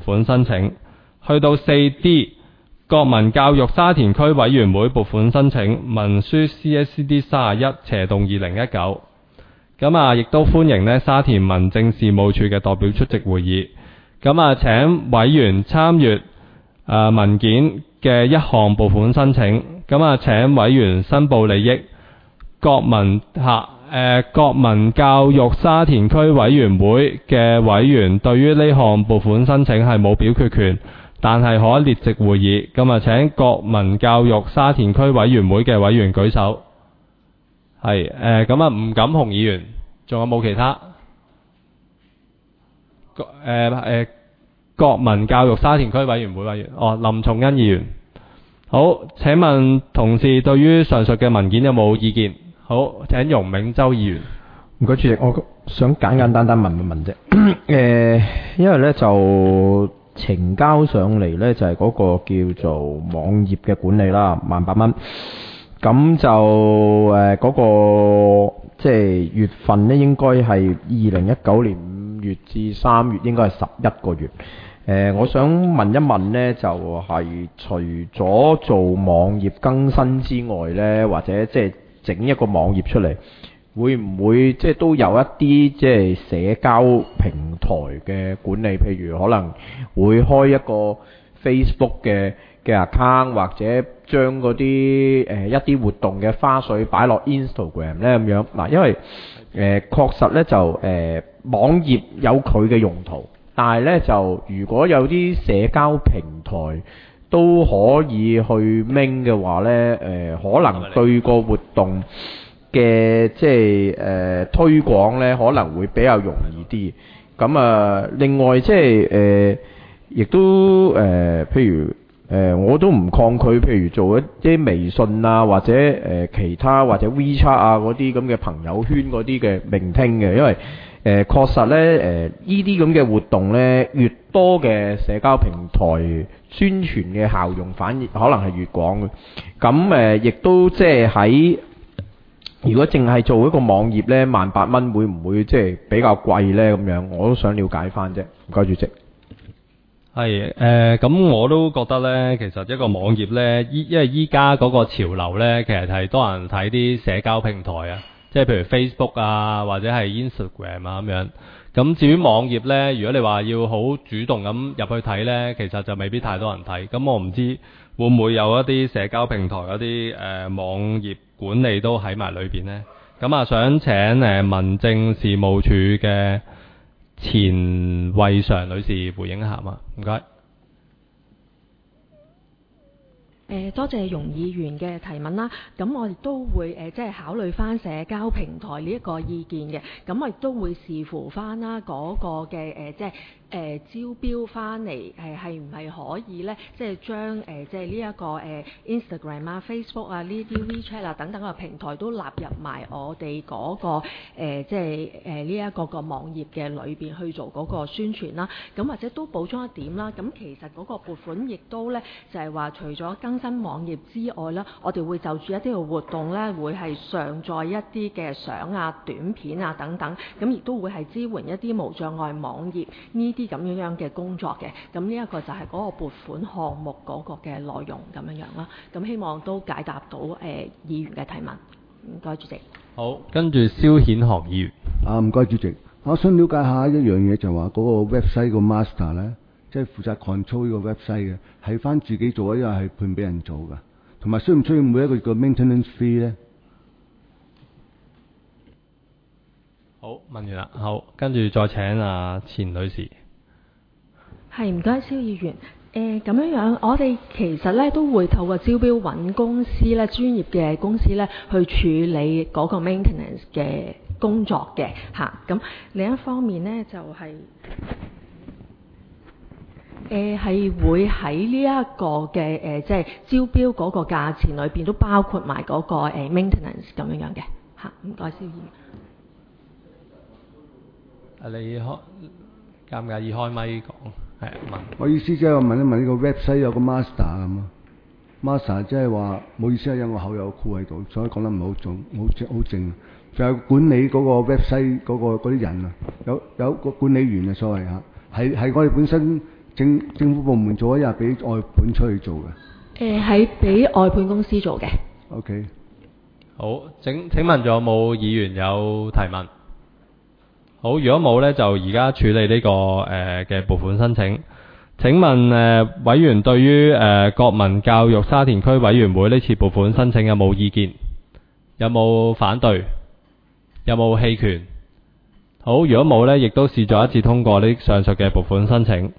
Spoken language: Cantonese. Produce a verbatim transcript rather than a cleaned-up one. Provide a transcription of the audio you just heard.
款申請。去到四 D 國民教育沙田區委員會撥款申請文書 C S C D 三十一斜動二零一九。咁啊，亦都歡迎呢沙田民政事務處嘅代表出席會議。咁啊，請委員參閱誒文件嘅一項撥款申請。咁啊，請委員申報利益。國民下誒、呃、國民教育沙田區委員會嘅委員對於呢項撥款申請係冇表決權，但係可列席會議。咁啊，請國民教育沙田區委員會嘅委員舉手。係誒咁啊，吳錦雄議員，仲有冇其他？誒、呃、誒、呃、國民教育沙田區委員會委員，哦，林松恩議員。好，請問同事對於上述嘅文件有冇意見？好，請容銘洲議員。 唔該，主席，我想簡簡單單問一問啫。誒、呃，因為咧就呈交上嚟咧就係、是、嗰個叫做網頁嘅管理啦，萬八蚊。咁就誒嗰、呃那個即係月份咧，應該係二零一九年五月至三月，應該係十一個月。誒、呃，我想問一問咧，就係、是、除咗做網頁更新之外咧，或者即係整一個網頁出嚟，會唔會即係都有一啲即係社交平台嘅管理？譬如可能會開一個 Facebook 嘅嘅 account，或者將嗰啲誒一啲活動嘅花絮擺落 Instagram 咧咁樣。嗱，因為誒、呃、確實咧就誒、呃、網頁有佢嘅用途，但係咧就如果有啲社交平台都可以去minh嘅話咧，誒、呃、可能對個活動嘅即係誒、呃、推廣咧，可能會比較容易啲。咁啊、呃，另外即係誒，亦都誒、呃，譬如誒、呃，我都唔抗拒，譬如做一啲微信啊，或者誒、呃、其他或者 WeChat 啊嗰啲咁嘅朋友圈嗰啲嘅聆聽嘅，因為誒、呃、確實咧誒呢啲咁嘅活動咧，越多嘅社交平台宣傳嘅效用反而可能係越廣嘅。咁誒亦都即係喺如果淨係做一個網頁咧，萬八蚊會唔會即係比較貴咧？咁樣我都想了解翻啫。唔該，主席。 係誒，咁、呃、我都覺得咧，其實一個網頁咧，依因為依家嗰個潮流咧，其實係多人睇啲社交平台啊，即係譬如 Facebook 啊，或者係 Instagram 啊咁樣。咁至於網頁咧，如果你話要好主動咁入去睇咧，其實就未必太多人睇。咁我唔知會唔會有一啲社交平台嗰啲誒網頁管理都喺埋裏邊呢？咁啊，想請誒、呃、民政事務處嘅前衛常女士回應一下嘛？唔該。 誒多謝容議員嘅提問啦，咁我亦都會誒即係考慮翻社交平台呢一個意見嘅，咁我亦都會視乎翻啦嗰個嘅誒即係誒招標翻嚟誒係唔係可以咧，即係將誒即係呢一個誒 Instagram 啊、Facebook 啊呢啲 WeChat 啊等等嘅平台都納入埋我哋嗰個誒即係誒呢一個個網頁嘅裏邊去做嗰個宣傳啦，咁或者都補充一點啦，咁其實嗰個撥款亦都咧就係話除咗更新網頁之外啦，我哋會就住一啲嘅活動咧，會係上載一啲嘅相啊、短片啊等等，咁亦都會係支援一啲無障礙網頁呢啲咁樣樣嘅工作嘅。咁呢一個就係嗰個撥款項目嗰個嘅內容咁樣樣啦。咁希望都解答到誒、呃、議員嘅提問。唔該，主席。 好，跟住蕭顯學議員。 啊，唔該，主席。我想了解下一樣嘢，就話嗰個 website 個 master 咧。即係負責 control 呢個 website 嘅，係翻自己做啊，因為係判俾人做㗎。同埋需唔需要每一個月嘅 maintenance fee 咧？ 好，問完啦。好，跟住再請啊錢女士。 係，唔該，蕭議員。誒咁樣樣，我哋其實咧都會透過招標揾公司咧，專業嘅公司咧去處理嗰個 maintenance 嘅工作嘅嚇。咁、啊、另一方面咧就係、是。誒係、呃、會喺呢一個嘅誒、呃，即係招標嗰個價錢裏邊都包括埋嗰、那個、呃、maintenance 咁樣樣嘅嚇。唔該，蕭議員。 啊，你開介唔介意開咪講？係問。 我意思即係我問一問呢個 website 有個 master 咁啊 ，master 即係話冇意思啊，因為我口有箍喺度，所以講得唔係好準，好正好正。仲有管理嗰個 website 嗰、那個嗰啲人啊，有有個管理員啊，所謂嚇，係係我哋本身。 政政府部門做，一係俾外判出去做嘅？ 誒係俾外判公司做嘅。 OK。 好，請請問仲有冇議員有提問？好，如果冇呢，就而家處理呢、這個誒嘅、呃、撥款申請。請問誒、呃、委員對於誒、呃、國民教育沙田區委員會呢次撥款申請有冇意見？有冇反對？有冇棄權？好，如果冇呢，亦都視作一致通過呢上述嘅撥款申請。